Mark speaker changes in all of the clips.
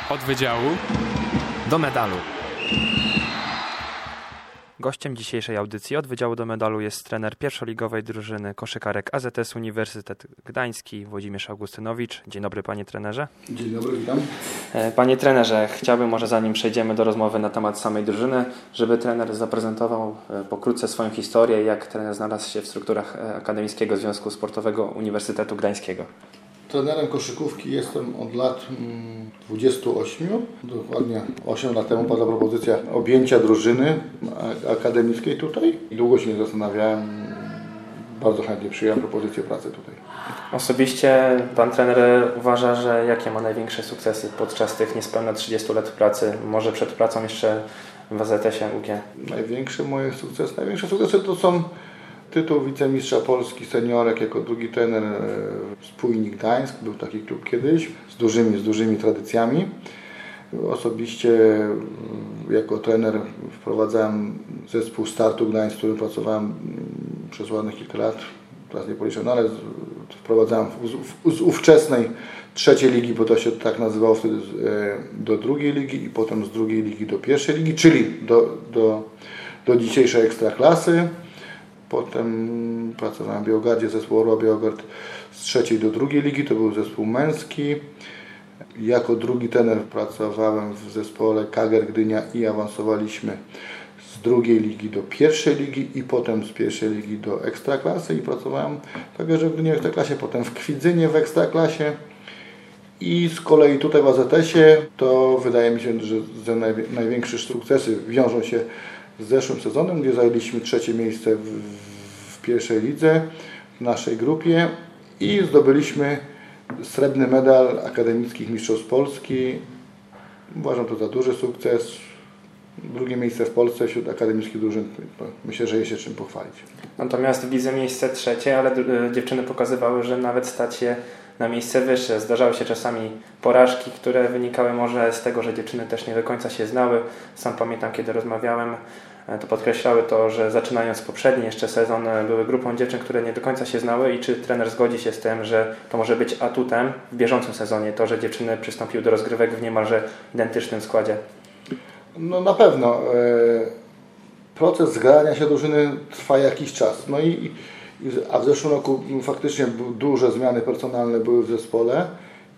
Speaker 1: Od wydziału do medalu. Gościem dzisiejszej audycji od Wydziału do Medalu jest trener pierwszoligowej drużyny koszykarek AZS Uniwersytet Gdański, Włodzimierz Augustynowicz. Dzień dobry, panie trenerze.
Speaker 2: Dzień dobry, witam.
Speaker 1: Panie trenerze, chciałbym może zanim przejdziemy do rozmowy na temat samej drużyny, żeby trener zaprezentował pokrótce swoją historię, jak trener znalazł się w strukturach Akademickiego Związku Sportowego Uniwersytetu Gdańskiego.
Speaker 2: Trenerem koszykówki jestem od lat 28. Dokładnie 8 lat temu padła propozycja objęcia drużyny akademickiej tutaj. Długo się nie zastanawiałem. Bardzo chętnie przyjąłem propozycję pracy tutaj.
Speaker 1: Osobiście pan trener uważa, że jakie ma największe sukcesy podczas tych niespełna 30 lat pracy, może przed pracą jeszcze w AZS-ie UG?
Speaker 2: Największe sukcesy to są tytuł wicemistrza Polski seniorek jako drugi trener Spójnik Gdańsk. Był taki klub kiedyś z dużymi tradycjami. Osobiście jako trener wprowadzałem zespół Startu Gdańsk, w którym pracowałem przez ładnych kilka lat. Teraz nie policzę, ale wprowadzałem z ówczesnej trzeciej ligi, bo to się tak nazywało wtedy, do drugiej ligi i potem z drugiej ligi do pierwszej ligi, czyli do dzisiejszej ekstraklasy. Potem pracowałem w Białogardzie, zespół Orła Białogard z trzeciej do drugiej ligi, to był zespół męski. Jako drugi trener pracowałem w zespole Kager Gdynia i awansowaliśmy z drugiej ligi do pierwszej ligi i potem z pierwszej ligi do ekstraklasy i pracowałem w Kagerze Gdynia w ekstraklasie, potem w Kwidzynie w ekstraklasie i z kolei tutaj w AZS-ie to wydaje mi się, że największe sukcesy wiążą się z zeszłym sezonem, gdzie zajęliśmy trzecie miejsce w pierwszej lidze w naszej grupie i zdobyliśmy srebrny medal Akademickich Mistrzostw Polski. Uważam to za duży sukces. Drugie miejsce w Polsce wśród akademickich drużyn. Myślę, że jest się czym pochwalić.
Speaker 1: Natomiast w lidze miejsce trzecie, ale dziewczyny pokazywały, że nawet stać się na miejsce wyższe. Zdarzały się czasami porażki, które wynikały może z tego, że dziewczyny też nie do końca się znały. Sam pamiętam, kiedy rozmawiałem, to podkreślały to, że zaczynając poprzedni jeszcze sezon były grupą dziewczyn, które nie do końca się znały i czy trener zgodzi się z tym, że to może być atutem w bieżącym sezonie, to, że dziewczyny przystąpiły do rozgrywek w niemalże identycznym składzie?
Speaker 2: No na pewno. Proces zgrania się drużyny trwa jakiś czas. A w zeszłym roku faktycznie duże zmiany personalne były w zespole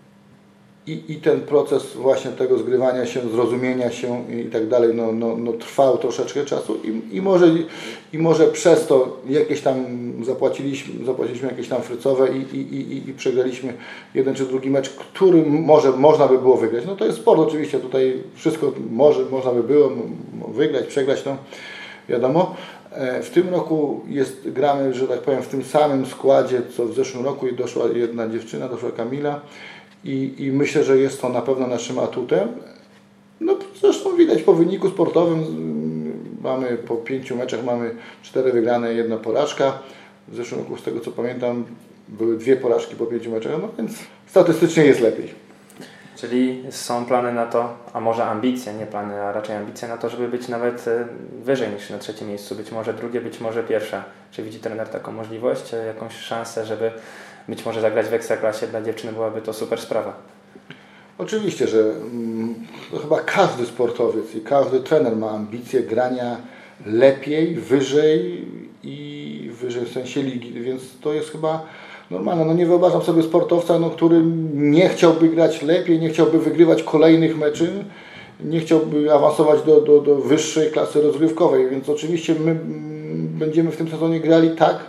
Speaker 2: i ten proces właśnie tego zgrywania się, zrozumienia się i tak dalej trwał troszeczkę czasu i może przez to jakieś tam zapłaciliśmy jakieś tam frycowe i przegraliśmy jeden czy drugi mecz, który może można by było wygrać. No to jest sport oczywiście, tutaj wszystko można by było wygrać, przegrać, no wiadomo. W tym roku gramy, że tak powiem, w tym samym składzie, co w zeszłym roku i doszła jedna dziewczyna, doszła Kamila i myślę, że jest to na pewno naszym atutem. No zresztą widać po wyniku sportowym, mamy po 5 meczach mamy 4 wygrane, 1 porażka. W zeszłym roku, z tego co pamiętam, były 2 porażki po 5 meczach, no więc statystycznie jest lepiej.
Speaker 1: Czyli są plany na to, a może ambicje, nie plany, a raczej ambicje na to, żeby być nawet wyżej niż na trzecim miejscu, być może drugie, być może pierwsze. Czy widzi trener taką możliwość, jakąś szansę, żeby być może zagrać w ekstraklasie? Dla dziewczyny byłaby to super sprawa.
Speaker 2: Oczywiście, że to chyba każdy sportowiec i każdy trener ma ambicje grania lepiej, wyżej w sensie ligi, więc to jest chyba normalne. No nie wyobrażam sobie sportowca, który nie chciałby grać lepiej, nie chciałby wygrywać kolejnych meczy, nie chciałby awansować do wyższej klasy rozgrywkowej, więc oczywiście my będziemy w tym sezonie grali tak,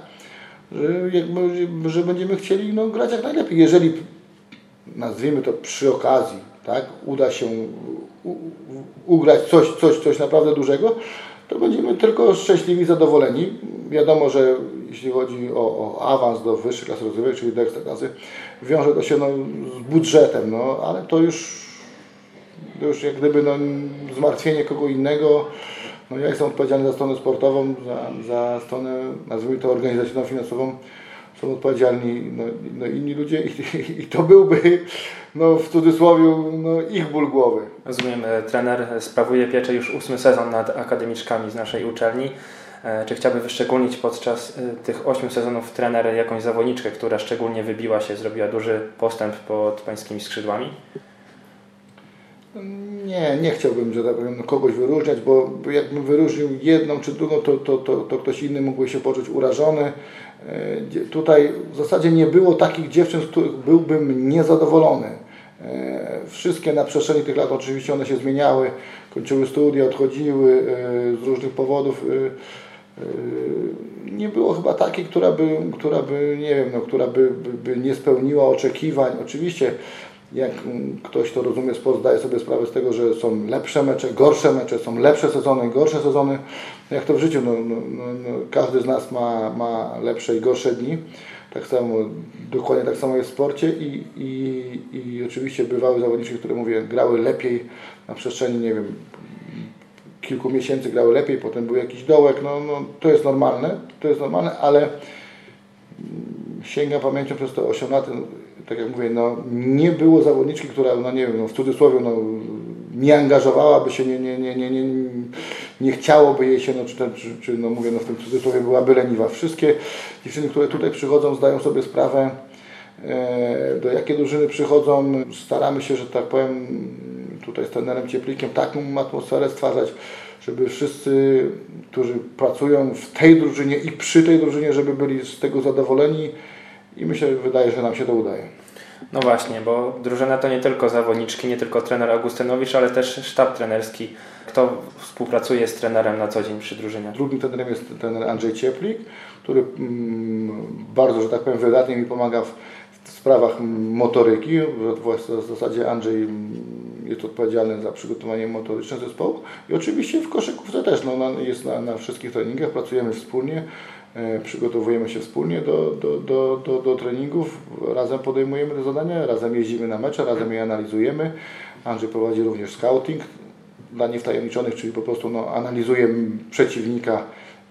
Speaker 2: że będziemy chcieli grać jak najlepiej. Jeżeli, nazwijmy to przy okazji, tak, uda się ugrać coś naprawdę dużego, to będziemy tylko szczęśliwi, zadowoleni. Wiadomo, że jeśli chodzi o awans do wyższej klasy rozgrywek, czyli do ekstraklasy, wiąże to się z budżetem, ale to już jak gdyby zmartwienie kogo innego. Ja jestem odpowiedzialny za stronę sportową, za stronę, nazwijmy to organizacyjną, finansową. Są odpowiedzialni inni ludzie i to byłby w cudzysłowie ich ból głowy.
Speaker 1: Rozumiem, trener sprawuje pieczę już 8 sezon nad akademiczkami z naszej uczelni. Czy chciałby wyszczególnić podczas tych 8 sezonów trener jakąś zawodniczkę, która szczególnie wybiła się, zrobiła duży postęp pod pańskimi skrzydłami?
Speaker 2: Nie chciałbym, że tak powiem, kogoś wyróżniać, bo jakbym wyróżnił jedną czy drugą, to ktoś inny mógłby się poczuć urażony. Tutaj w zasadzie nie było takich dziewczyn, z których byłbym niezadowolony. Wszystkie na przestrzeni tych lat oczywiście one się zmieniały, kończyły studia, odchodziły z różnych powodów. Nie było chyba takiej, która by nie wiem, która by nie spełniła oczekiwań. Oczywiście jak ktoś, kto rozumie sport, zdaje sobie sprawę z tego, że są lepsze mecze, gorsze mecze, są lepsze sezony, gorsze sezony. Jak to w życiu, każdy z nas ma lepsze i gorsze dni. Tak samo, dokładnie tak samo jest w sporcie i oczywiście bywały zawodniczki, które grały lepiej na przestrzeni, nie wiem, kilku miesięcy grały lepiej, potem był jakiś dołek, to jest normalne, ale sięgam pamięcią przez te 8 lat, tak jak mówię, nie było zawodniczki, która, nie wiem, w cudzysłowie, nie angażowałaby się, nie chciałoby jej się, czy mówię, w tym cudzysłowie byłaby leniwa. Wszystkie dziewczyny, które tutaj przychodzą, zdają sobie sprawę, do jakiej drużyny przychodzą. Staramy się, że tak powiem, tutaj z trenerem Cieplikiem taką atmosferę stwarzać, żeby wszyscy, którzy pracują w tej drużynie i przy tej drużynie, żeby byli z tego zadowoleni i wydaje, że nam się to udaje.
Speaker 1: No właśnie, bo drużyna to nie tylko zawodniczki, nie tylko trener Augustynowicz, ale też sztab trenerski. Kto współpracuje z trenerem na co dzień przy drużynie?
Speaker 2: Drugim trenerem jest trener Andrzej Cieplik, który bardzo, że tak powiem, wydatnie mi pomaga w sprawach motoryki. W zasadzie Andrzej jest odpowiedzialny za przygotowanie motoryczne zespołu i oczywiście w koszykówce też jest na wszystkich treningach, pracujemy wspólnie, przygotowujemy się wspólnie do treningów, razem podejmujemy te zadania, razem jeździmy na mecze, razem je analizujemy. Andrzej prowadzi również scouting dla niewtajemniczonych, czyli po prostu analizuje przeciwnika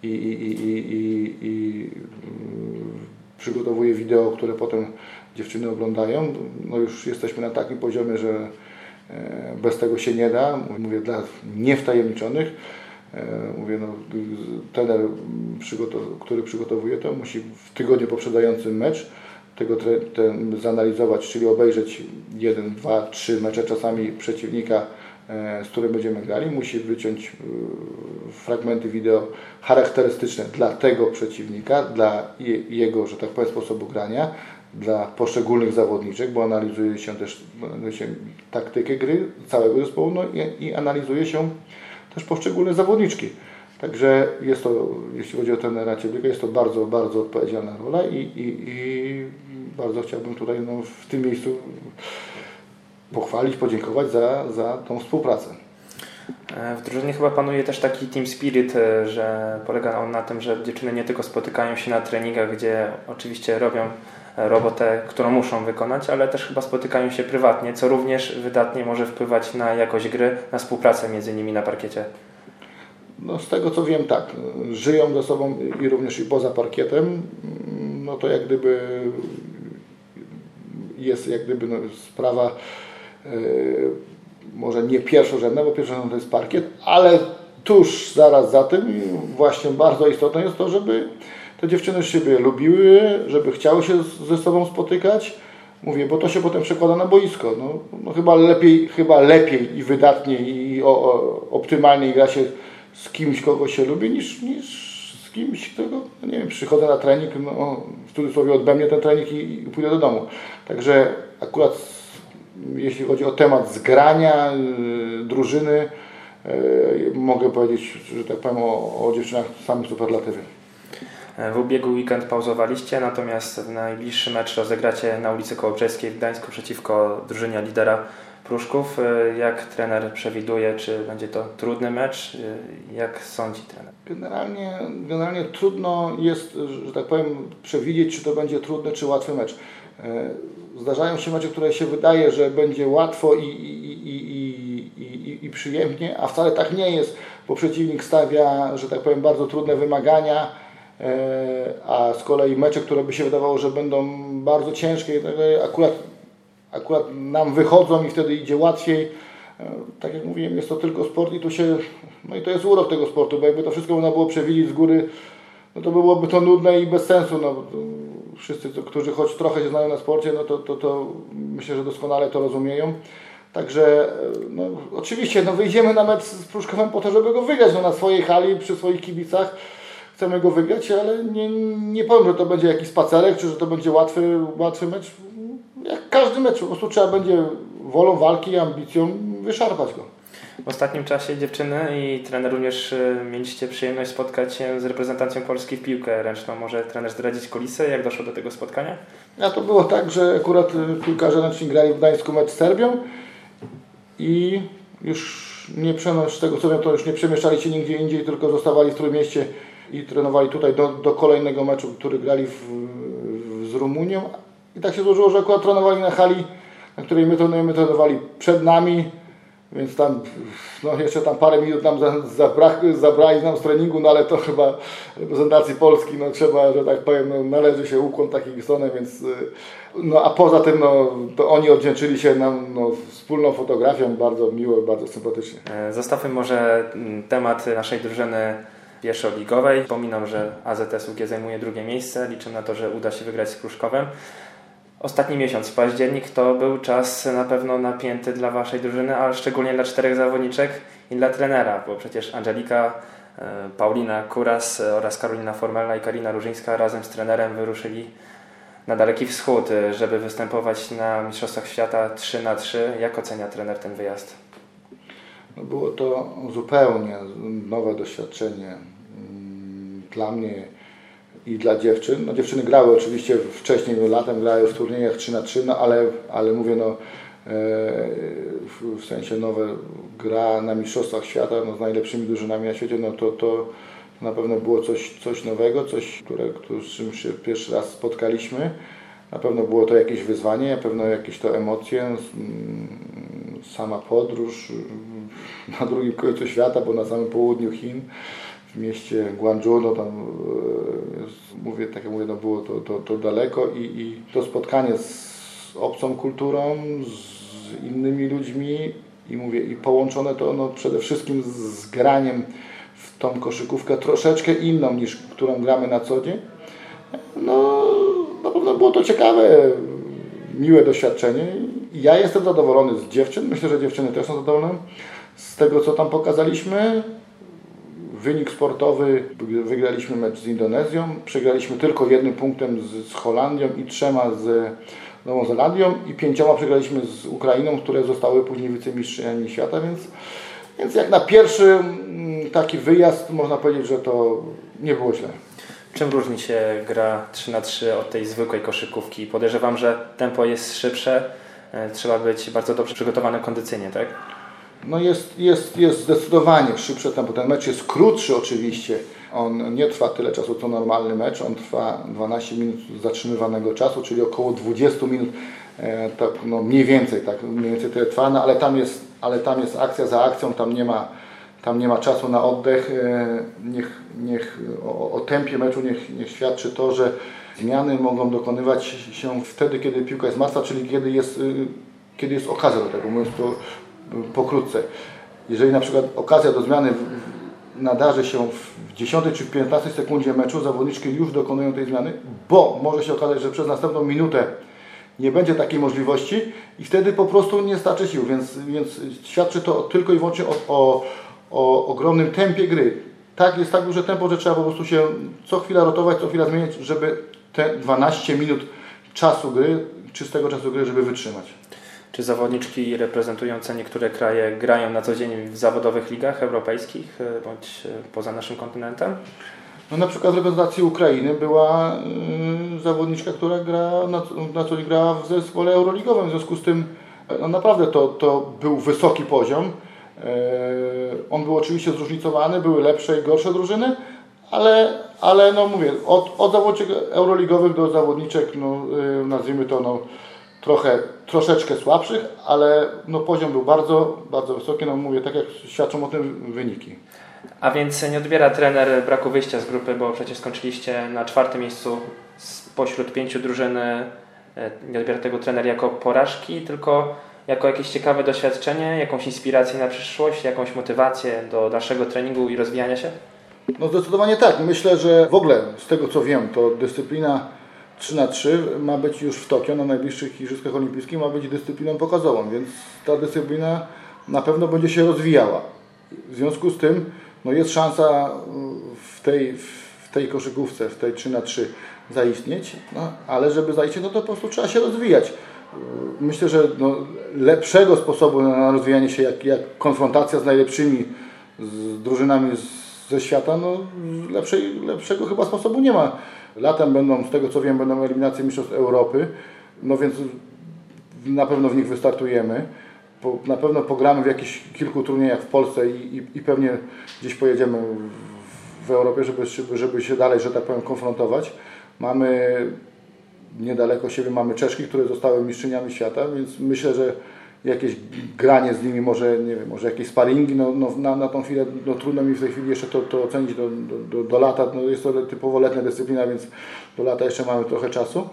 Speaker 2: i przygotowuje wideo, które potem dziewczyny oglądają. Już jesteśmy na takim poziomie, że bez tego się nie da. Mówię dla niewtajemniczonych. Mówię, trener, który przygotowuje to, musi w tygodniu poprzedzającym mecz ten zanalizować, czyli obejrzeć 1, 2, 3 mecze czasami przeciwnika, z którym będziemy grali. Musi wyciąć fragmenty wideo charakterystyczne dla tego przeciwnika, dla jego, że tak powiem, sposobu grania, dla poszczególnych zawodniczek, bo analizuje się też taktykę gry całego zespołu i analizuje się też poszczególne zawodniczki. Także jest to, jeśli chodzi o trenera Cieplika, jest to bardzo, bardzo odpowiedzialna rola i bardzo chciałbym tutaj w tym miejscu pochwalić, podziękować za tą współpracę.
Speaker 1: W drużynie chyba panuje też taki team spirit, że polega on na tym, że dziewczyny nie tylko spotykają się na treningach, gdzie oczywiście robią robotę, którą muszą wykonać, ale też chyba spotykają się prywatnie, co również wydatnie może wpływać na jakość gry, na współpracę między nimi na parkiecie.
Speaker 2: Z tego co wiem, tak, żyją ze sobą i również i poza parkietem, to jak gdyby jest sprawa może nie pierwszorzędna, bo pierwszorzędna to jest parkiet, ale tuż zaraz za tym właśnie bardzo istotne jest to, żeby te dziewczyny siebie lubiły, żeby chciały się ze sobą spotykać. Mówię, bo to się potem przekłada na boisko. Chyba lepiej i wydatniej i optymalniej gra się z kimś, kogo się lubi, niż z kimś, którego, nie wiem, przychodzę na trening, w cudzysłowie odbędzie ten trening i pójdę do domu. Także akurat jeśli chodzi o temat zgrania drużyny, mogę powiedzieć, że tak powiem o dziewczynach same superlatywy.
Speaker 1: W ubiegły weekend pauzowaliście, natomiast w najbliższy mecz rozegracie na ulicy Kołobrzeskiej w Gdańsku przeciwko drużynie lidera Pruszków. Jak trener przewiduje, czy będzie to trudny mecz? Jak sądzi trener?
Speaker 2: Generalnie trudno jest, że tak powiem, przewidzieć, czy to będzie trudny, czy łatwy mecz. Zdarzają się mecze, które się wydaje, że będzie łatwo i przyjemnie, a wcale tak nie jest, bo przeciwnik stawia, że tak powiem, bardzo trudne wymagania, a z kolei mecze, które by się wydawało, że będą bardzo ciężkie, akurat nam wychodzą i wtedy idzie łatwiej. Tak jak mówiłem, jest to tylko sport i i to jest urok tego sportu, bo jakby to wszystko można było przewidzieć z góry, to byłoby to nudne i bez sensu. Wszyscy, którzy choć trochę się znają na sporcie, to myślę, że doskonale to rozumieją. Także no, oczywiście wyjdziemy na mecz z Pruszkowem po to, żeby go wygrać. Na swojej hali, przy swoich kibicach chcemy go wygrać, ale nie powiem, że to będzie jakiś spacerek, czy że to będzie łatwy mecz. Jak każdy mecz, po prostu trzeba będzie wolą walki i ambicją wyszarpać go.
Speaker 1: W ostatnim czasie dziewczyny i trener również mieliście przyjemność spotkać się z reprezentacją Polski w piłkę ręczną. Może trener zdradzić kulisy, jak doszło do tego spotkania?
Speaker 2: A to było tak, że akurat piłkarze ręczni grali w Gdańsku mecz z Serbią i już z tego co wiem, to już nie przemieszczali się nigdzie indziej, tylko zostawali w Trójmieście i trenowali tutaj do kolejnego meczu, który grali z Rumunią. I tak się złożyło, że akurat trenowali na hali, na której my trenowali przed nami, więc tam jeszcze parę minut nam zabrali nam z treningu, no ale to chyba reprezentacji Polski, trzeba, że tak powiem, należy się ukłon takiej strony, więc a poza tym to oni odwdzięczyli się nam wspólną fotografią, bardzo miło, bardzo sympatycznie.
Speaker 1: Zostawmy może temat naszej drużyny pierwszoligowej. Przypominam, że AZS UG zajmuje drugie miejsce, liczę na to, że uda się wygrać z Pruszkowem. Ostatni miesiąc, październik, to był czas na pewno napięty dla Waszej drużyny, ale szczególnie dla 4 zawodniczek i dla trenera, bo przecież Angelika, Paulina Kuras oraz Karolina Formella i Karina Różyńska razem z trenerem wyruszyli na Daleki Wschód, żeby występować na Mistrzostwach Świata 3x3. Jak ocenia trener ten wyjazd?
Speaker 2: Było to zupełnie nowe doświadczenie dla mnie i dla dziewczyn. Dziewczyny grały oczywiście wcześniej, latem grały w turniejach 3x3, ale mówię, w sensie nowe gra na Mistrzostwach Świata z najlepszymi drużynami na świecie, to na pewno było coś nowego, z czym się pierwszy raz spotkaliśmy. Na pewno było to jakieś wyzwanie, na pewno jakieś to emocje, sama podróż na drugim końcu świata, bo na samym południu Chin, w mieście Guangzhou, tam było to daleko i to spotkanie z obcą kulturą, z innymi ludźmi i połączone to przede wszystkim z graniem w tą koszykówkę troszeczkę inną niż którą gramy na co dzień. Na pewno było to ciekawe, miłe doświadczenie. Ja jestem zadowolony z dziewczyn, myślę, że dziewczyny też są zadowolone z tego, co tam pokazaliśmy. Wynik sportowy, wygraliśmy mecz z Indonezją, przegraliśmy tylko 1 punktem z Holandią i 3 z Nową Zelandią i 5 przegraliśmy z Ukrainą, które zostały później wicemistrzami świata, więc jak na pierwszy taki wyjazd można powiedzieć, że to nie było źle.
Speaker 1: Czym różni się gra 3x3 od tej zwykłej koszykówki? Podejrzewam, że tempo jest szybsze, trzeba być bardzo dobrze przygotowany kondycyjnie, tak?
Speaker 2: Jest zdecydowanie szybsze tempo. Ten mecz jest krótszy oczywiście. On nie trwa tyle czasu co normalny mecz. On trwa 12 minut zatrzymywanego czasu, czyli około 20 minut. Tak, mniej więcej tyle trwa, ale tam jest akcja za akcją, tam nie ma czasu na oddech. O tempie meczu niech świadczy to, że zmiany mogą dokonywać się wtedy, kiedy piłka jest martwa, czyli kiedy jest okazja do tego, mówiąc to pokrótce. Jeżeli na przykład okazja do zmiany nadarzy się w 10 czy w 15 sekundzie meczu, zawodniczki już dokonują tej zmiany, bo może się okazać, że przez następną minutę nie będzie takiej możliwości i wtedy po prostu nie starczy sił, więc świadczy to tylko i wyłącznie o ogromnym tempie gry. Jest tak duże tempo, że trzeba po prostu się co chwila rotować, co chwila zmieniać, żeby te 12 minut czasu gry, czystego czasu gry, żeby wytrzymać.
Speaker 1: Czy zawodniczki reprezentujące niektóre kraje grają na co dzień w zawodowych ligach europejskich bądź poza naszym kontynentem?
Speaker 2: Na przykład w reprezentacji Ukrainy była zawodniczka, która na co dzień grała w zespole euroligowym. W związku z tym naprawdę to był wysoki poziom. On był oczywiście zróżnicowany, były lepsze i gorsze drużyny, ale mówię, od zawodniczek euroligowych do zawodniczek, nazwijmy to troszeczkę słabszych, ale poziom był bardzo, bardzo wysoki, mówię, tak jak świadczą o tym wyniki.
Speaker 1: A więc nie odbiera trener braku wyjścia z grupy, bo przecież skończyliście na 4. miejscu spośród 5 drużyn, nie odbiera tego trener jako porażki, tylko jako jakieś ciekawe doświadczenie, jakąś inspirację na przyszłość, jakąś motywację do dalszego treningu i rozwijania się?
Speaker 2: Zdecydowanie tak. Myślę, że w ogóle z tego co wiem, to dyscyplina 3x3 ma być już w Tokio na najbliższych Igrzyskach Olimpijskich, ma być dyscypliną pokazową, więc ta dyscyplina na pewno będzie się rozwijała. W związku z tym jest szansa w tej koszykówce, w tej 3x3 zaistnieć, ale żeby zaistnieć, to po prostu trzeba się rozwijać. Myślę, że lepszego sposobu na rozwijanie się jak konfrontacja z najlepszymi, z drużynami ze świata, lepszego chyba sposobu nie ma. Latem będą, z tego co wiem, będą eliminacje Mistrzostw Europy, więc na pewno w nich wystartujemy. Na pewno pogramy w jakichś kilku turniejach w Polsce i pewnie gdzieś pojedziemy w Europie, żeby się dalej, że tak powiem, konfrontować. Mamy niedaleko siebie, mamy Czeszki, które zostały mistrzyniami świata, więc myślę, że jakieś granie z nimi, może jakieś sparingi, na tą chwilę, trudno mi w tej chwili jeszcze to ocenić do lata, jest to typowo letnia dyscyplina, więc do lata jeszcze mamy trochę czasu.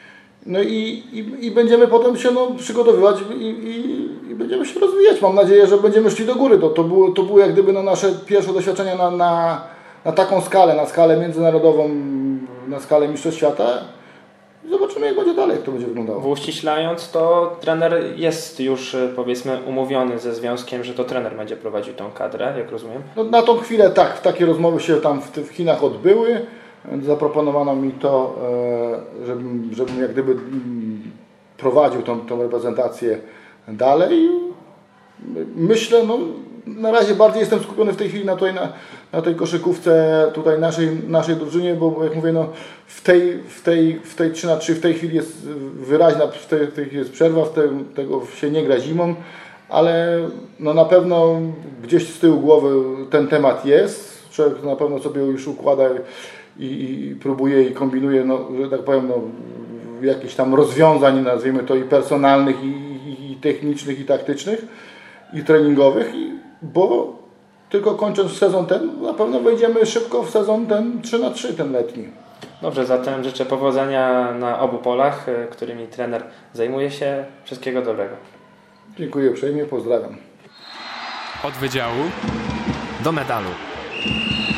Speaker 2: I będziemy potem się przygotowywać i będziemy się rozwijać. Mam nadzieję, że będziemy szli do góry. To było jak gdyby nasze pierwsze doświadczenia na taką skalę, na skalę międzynarodową, na skalę mistrzostw świata. Zobaczymy, jak będzie dalej, jak to będzie wyglądało.
Speaker 1: Uściślając, to trener jest już, powiedzmy, umówiony ze związkiem, że to trener będzie prowadził tą kadrę, jak rozumiem?
Speaker 2: Na tą chwilę tak, takie rozmowy się tam w Chinach odbyły. Zaproponowano mi to, żebym jak gdyby prowadził tą reprezentację dalej. Myślę, na razie bardziej jestem skupiony w tej chwili na tej koszykówce tutaj naszej drużynie, bo jak mówię, w tej 3x3 w tej chwili jest wyraźna, w tej chwili jest przerwa, tego się nie gra zimą, ale na pewno gdzieś z tyłu głowy ten temat jest. Człowiek na pewno sobie już układa i próbuje i kombinuje, że tak powiem, jakichś tam rozwiązań, nazwijmy to, i personalnych, i technicznych, i taktycznych, i treningowych, bo tylko kończąc sezon ten, na pewno wejdziemy szybko w sezon ten 3x3, ten letni.
Speaker 1: Dobrze, zatem życzę powodzenia na obu polach, którymi trener zajmuje się. Wszystkiego dobrego.
Speaker 2: Dziękuję uprzejmie, pozdrawiam.
Speaker 3: Od wydziału do medalu.